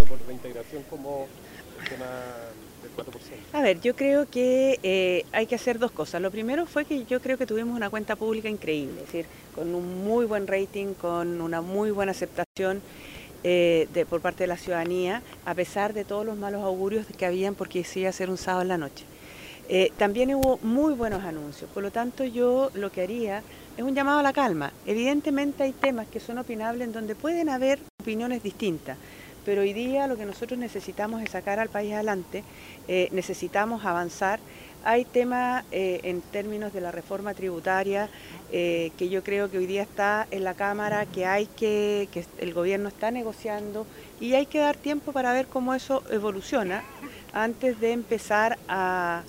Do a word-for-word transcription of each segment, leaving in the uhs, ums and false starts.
por reintegración como el tema del cuatro por ciento? A ver, yo creo que eh, hay que hacer dos cosas. Lo primero fue que yo creo que tuvimos una cuenta pública increíble, es decir, con un muy buen rating, con una muy buena aceptación eh, de, por parte de la ciudadanía, a pesar de todos los malos augurios que habían porque se iba a hacer un sábado en la noche. Eh, también hubo muy buenos anuncios, por lo tanto yo lo que haría es un llamado a la calma. Evidentemente hay temas que son opinables en donde pueden haber opiniones distintas, pero hoy día lo que nosotros necesitamos es sacar al país adelante, eh, necesitamos avanzar. Hay temas eh, en términos de la reforma tributaria eh, que yo creo que hoy día está en la Cámara, que hay que, que el gobierno está negociando y hay que dar tiempo para ver cómo eso evoluciona antes de empezar a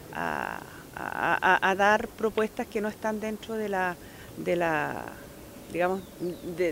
A, a, a dar propuestas que no están dentro de la, de la digamos, de,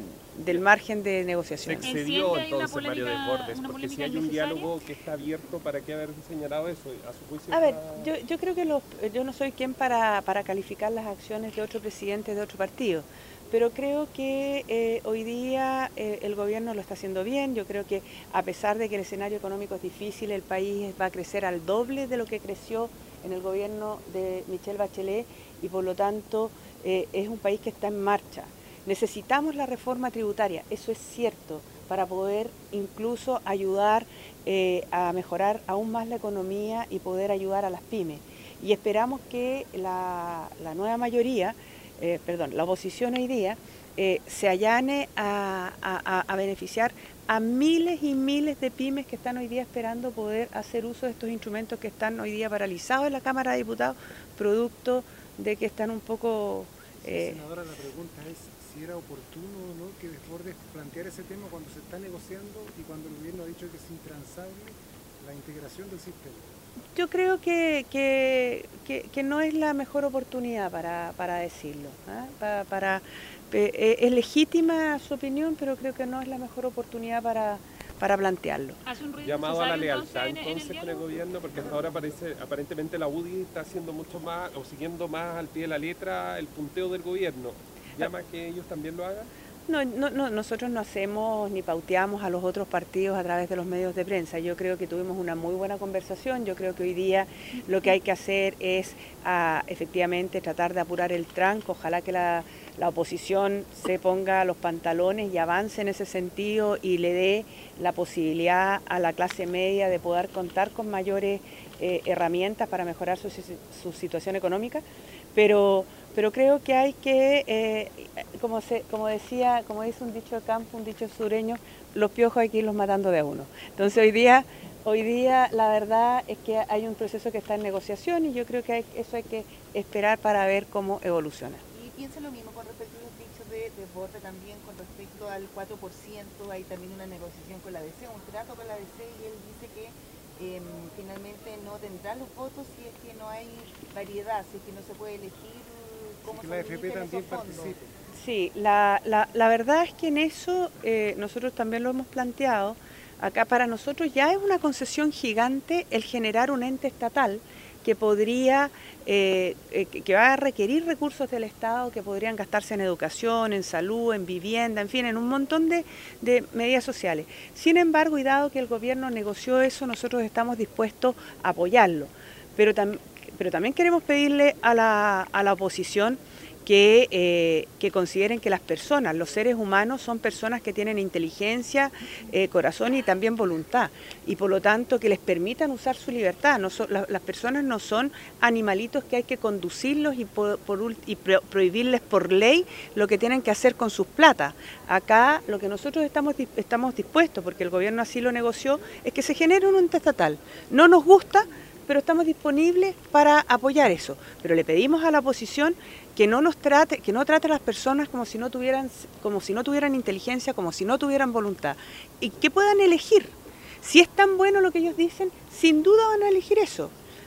del margen de negociación. Se excedió entonces Mario Desbordes, porque si hay un diálogo que está abierto, ¿para qué haber señalado eso? A su juicio. A ver, yo, yo creo que los, yo no soy quien para, para calificar las acciones de otro presidente de otro partido, pero creo que eh, hoy día eh, el gobierno lo está haciendo bien. Yo creo que a pesar de que el escenario económico es difícil, el país va a crecer al doble de lo que creció en el gobierno de Michelle Bachelet y por lo tanto eh, es un país que está en marcha. Necesitamos la reforma tributaria, eso es cierto, para poder incluso ayudar eh, a mejorar aún más la economía y poder ayudar a las pymes. Y esperamos que la, la nueva mayoría, eh, perdón, la oposición hoy día, eh, se allane a, a, a beneficiar a miles y miles de pymes que están hoy día esperando poder hacer uso de estos instrumentos que están hoy día paralizados en la Cámara de Diputados, producto de que están un poco... Eh... Senadora, la pregunta es si era oportuno o no que Desbordes planteara ese tema cuando se está negociando y cuando el gobierno ha dicho que es intransable la integración del sistema. Yo creo que, que, que, que no es la mejor oportunidad para, para decirlo. ¿eh? Para, para, eh, es legítima su opinión, pero creo que no es la mejor oportunidad para, para plantearlo. Llamado a la lealtad entonces con el gobierno, porque hasta ahora parece, aparentemente la U D I está haciendo mucho más, o siguiendo más al pie de la letra el punteo del gobierno. ¿Llama que ellos también lo hagan? No, no, no, nosotros no hacemos ni pauteamos a los otros partidos a través de los medios de prensa. Yo creo que tuvimos una muy buena conversación. Yo creo que hoy día lo que hay que hacer es a, efectivamente tratar de apurar el tranco. Ojalá que la, la oposición se ponga los pantalones y avance en ese sentido y le dé la posibilidad a la clase media de poder contar con mayores eh, herramientas para mejorar su, su situación económica. Pero... Pero creo que hay que, eh, como, se, como decía, como dice un dicho de campo, un dicho sureño, los piojos hay que irlos matando de a uno. Entonces hoy día, hoy día la verdad es que hay un proceso que está en negociación y yo creo que hay, eso hay que esperar para ver cómo evoluciona. Y piensa lo mismo con respecto a los dichos de Desbordes también con respecto al cuatro por ciento, hay también una negociación con la D C, un trato con la D C y él dice que eh, finalmente no tendrá los votos si es que no hay variedad, si es que no se puede elegir. Que la F P también participe. Sí, la, la, la verdad es que en eso eh, nosotros también lo hemos planteado. Acá para nosotros ya es una concesión gigante el generar un ente estatal que podría, eh, eh, que va a requerir recursos del Estado que podrían gastarse en educación, en salud, en vivienda, en fin, en un montón de, de medidas sociales. Sin embargo, y dado que el gobierno negoció eso, nosotros estamos dispuestos a apoyarlo. Pero también Pero también queremos pedirle a la, a la oposición que, eh, que consideren que las personas, los seres humanos, son personas que tienen inteligencia, eh, corazón y también voluntad. Y por lo tanto que les permitan usar su libertad. No son, la, las personas no son animalitos que hay que conducirlos y, por, por, y pro, prohibirles por ley lo que tienen que hacer con sus plata. Acá lo que nosotros estamos, estamos dispuestos, porque el gobierno así lo negoció, es que se genere un ente estatal. No nos gusta, pero estamos disponibles para apoyar eso. Pero le pedimos a la oposición que no nos trate, que no trate a las personas como si no tuvieran, como si no tuvieran inteligencia, como si no tuvieran voluntad, y que puedan elegir. Si es tan bueno lo que ellos dicen, sin duda van a elegir eso.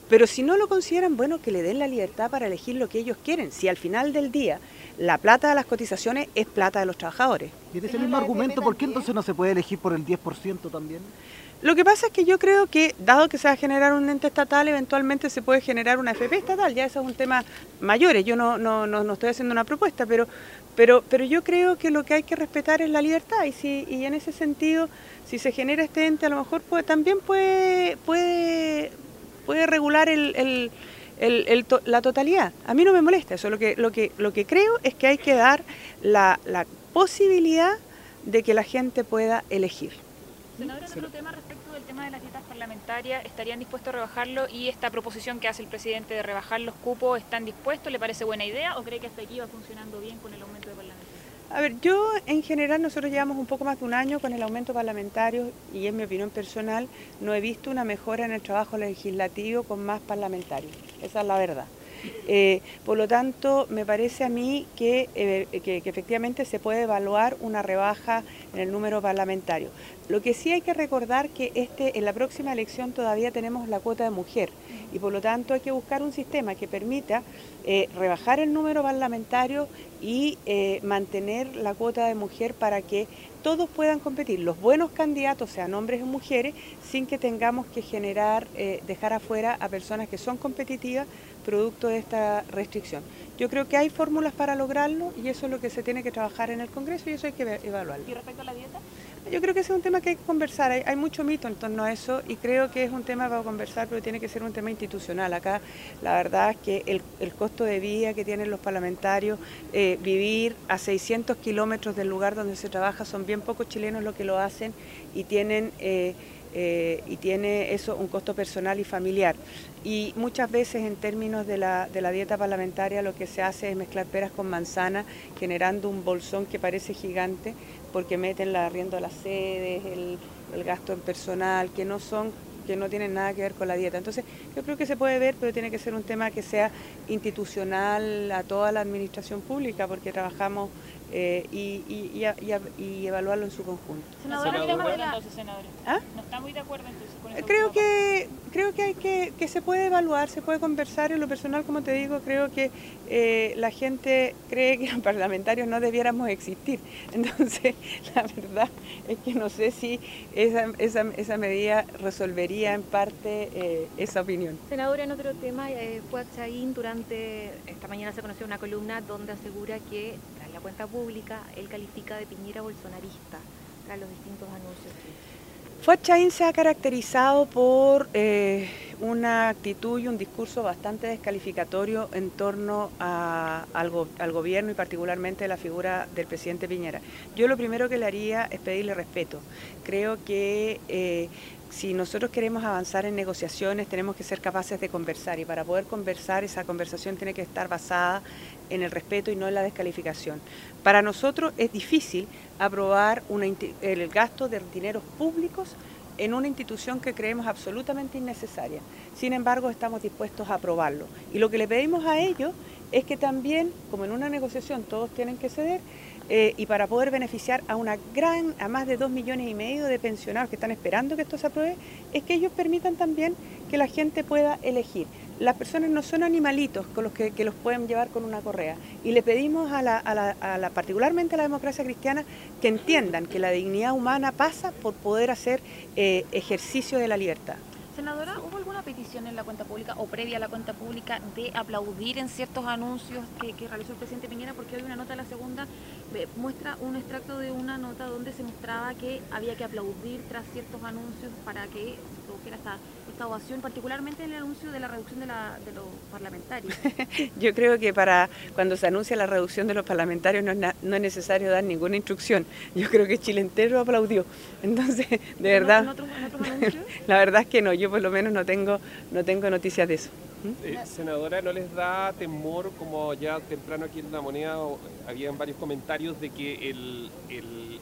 Pero si no lo consideran, bueno, que le den la libertad para elegir lo que ellos quieren. Si al final del día la plata de las cotizaciones es plata de los trabajadores. Y en ese mismo argumento, ¿por qué entonces no se puede elegir por el diez por ciento también? Lo que pasa es que yo creo que, dado que se va a generar un ente estatal, eventualmente se puede generar una F P estatal, ya eso es un tema mayor, yo no, no, no, no estoy haciendo una propuesta, pero, pero, pero yo creo que lo que hay que respetar es la libertad, y, si, y en ese sentido, si se genera este ente, a lo mejor puede, también puede, puede, puede regular el, el, el, el to, la totalidad. A mí no me molesta eso, lo que, lo que, lo que creo es que hay que dar la, la posibilidad de que la gente pueda elegir. Senadora, en otro tema respecto del tema de las dietas parlamentarias, ¿estarían dispuestos a rebajarlo? Y esta proposición que hace el presidente de rebajar los cupos, ¿están dispuestos? ¿Le parece buena idea o cree que hasta aquí va funcionando bien con el aumento de parlamentarios? A ver, yo en general, nosotros llevamos un poco más de un año con el aumento parlamentario y en mi opinión personal no he visto una mejora en el trabajo legislativo con más parlamentarios, esa es la verdad. Eh, por lo tanto, me parece a mí que, eh, que, que efectivamente se puede evaluar una rebaja en el número parlamentario. Lo que sí hay que recordar que este, en la próxima elección todavía tenemos la cuota de mujer y por lo tanto hay que buscar un sistema que permita eh, rebajar el número parlamentario y eh, mantener la cuota de mujer para que todos puedan competir, los buenos candidatos, sean hombres o mujeres, sin que tengamos que generar, eh, dejar afuera a personas que son competitivas producto de esta restricción. Yo creo que hay fórmulas para lograrlo y eso es lo que se tiene que trabajar en el Congreso y eso hay que evaluarlo. ¿Y respecto a la dieta? Yo creo que ese es un tema que hay que conversar, hay, hay mucho mito en torno a eso y creo que es un tema para conversar, pero tiene que ser un tema institucional. Acá la verdad es que el, el costo de vida que tienen los parlamentarios, eh, vivir a seiscientos kilómetros del lugar donde se trabaja, son bien pocos chilenos los que lo hacen y tienen... Eh, Eh, y tiene eso un costo personal y familiar. Y muchas veces en términos de la, de la dieta parlamentaria lo que se hace es mezclar peras con manzanas, generando un bolsón que parece gigante porque meten el arriendo de las sedes, el, el gasto en personal, que no son que no tienen nada que ver con la dieta. Entonces, yo creo que se puede ver, pero tiene que ser un tema que sea institucional a toda la administración pública, porque trabajamos eh, y, y, y, a, y, a, y evaluarlo en su conjunto. Senadora, ¿no está muy de acuerdo entonces, senadora? ¿Ah? ¿No está muy de acuerdo entonces con eso? Creo que, creo que, hay que, que se puede evaluar, se puede conversar. En lo personal, como te digo, creo que eh, la gente cree que los parlamentarios no debiéramos existir. Entonces, la verdad es que no sé si esa, esa, esa medida resolvería en parte eh, esa opinión. Senadora, en otro tema, eh, Fuad Chahín durante esta mañana se conoció una columna donde asegura que tras la cuenta pública él califica de Piñera bolsonarista tras los distintos anuncios. Fuad Chahín se ha caracterizado por eh, una actitud y un discurso bastante descalificatorio en torno a, al, go, al gobierno y particularmente a la figura del presidente Piñera. Yo lo primero que le haría es pedirle respeto. Creo que eh, si nosotros queremos avanzar en negociaciones tenemos que ser capaces de conversar y para poder conversar esa conversación tiene que estar basada en el respeto y no en la descalificación. Para nosotros es difícil aprobar una, el gasto de dineros públicos en una institución que creemos absolutamente innecesaria. Sin embargo, estamos dispuestos a aprobarlo. Y lo que le pedimos a ellos es que también, como en una negociación todos tienen que ceder, eh, y para poder beneficiar a una gran, a más de dos millones y medio de pensionados que están esperando que esto se apruebe, es que ellos permitan también que la gente pueda elegir. Las personas no son animalitos con los que, que los pueden llevar con una correa. Y le pedimos a la, a, la, a la, particularmente a la democracia cristiana, que entiendan que la dignidad humana pasa por poder hacer eh, ejercicio de la libertad. Senadora, ¿hubo alguna petición en la cuenta pública o previa a la cuenta pública de aplaudir en ciertos anuncios que, que realizó el presidente Piñera? Porque hoy una nota de la segunda eh, muestra un extracto de una nota donde se mostraba que había que aplaudir tras ciertos anuncios para que se produjera esta, esta ovación, particularmente en el anuncio de la reducción de, la, de los parlamentarios. Yo creo que para cuando se anuncia la reducción de los parlamentarios no es, na, no es necesario dar ninguna instrucción. Yo creo que Chile entero aplaudió. Entonces, de verdad, ¿En otros, en otros anuncios? La verdad es que no. Yo por lo menos no tengo, no tengo noticias de eso. ¿Mm? Eh, senadora, ¿no les da temor, como ya temprano aquí en La Moneda habían varios comentarios de que el, el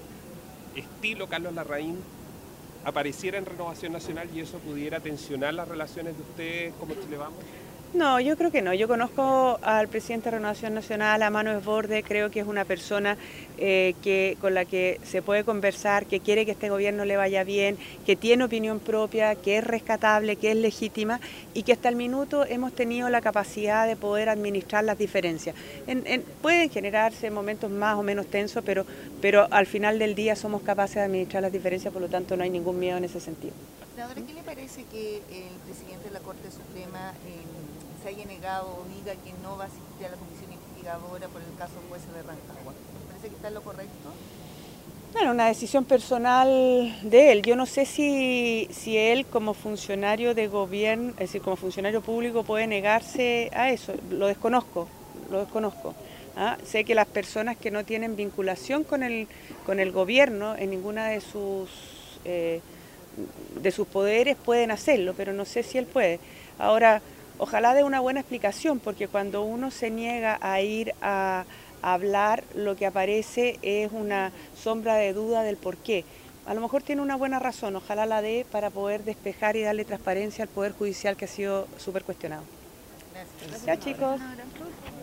estilo Carlos Larraín apareciera en Renovación Nacional y eso pudiera tensionar las relaciones de ustedes como Chile Vamos? No, yo creo que no. Yo conozco al presidente de Renovación Nacional, a Mano Desbordes, creo que es una persona eh, que, con la que se puede conversar, que quiere que este gobierno le vaya bien, que tiene opinión propia, que es rescatable, que es legítima y que hasta el minuto hemos tenido la capacidad de poder administrar las diferencias. En, en, pueden generarse momentos más o menos tensos, pero, pero al final del día somos capaces de administrar las diferencias, por lo tanto no hay ningún miedo en ese sentido. Senadora, ¿qué le parece que el presidente de la Corte Suprema eh, se haya negado o diga que no va a asistir a la comisión investigadora por el caso juez de Rancagua? ¿Le parece que está en lo correcto? Bueno, una decisión personal de él. Yo no sé si, si él como funcionario de gobierno, es decir, como funcionario público puede negarse a eso. Lo desconozco, lo desconozco. ¿Ah? Sé que las personas que no tienen vinculación con el, con el gobierno en ninguna de sus... Eh, de sus poderes pueden hacerlo, pero no sé si él puede. Ahora, ojalá dé una buena explicación, porque cuando uno se niega a ir a, a hablar, lo que aparece es una sombra de duda del por qué. A lo mejor tiene una buena razón, ojalá la dé para poder despejar y darle transparencia al Poder Judicial que ha sido súper cuestionado. Gracias. Ya, chicos.